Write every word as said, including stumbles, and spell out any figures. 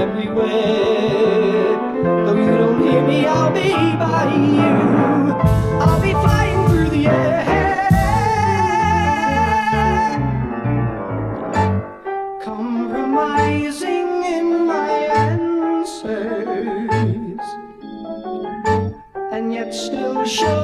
everywhere. Though you don't hear me, I'll be by you. I'll be flying through the air, compromising in my answers, and yet still sure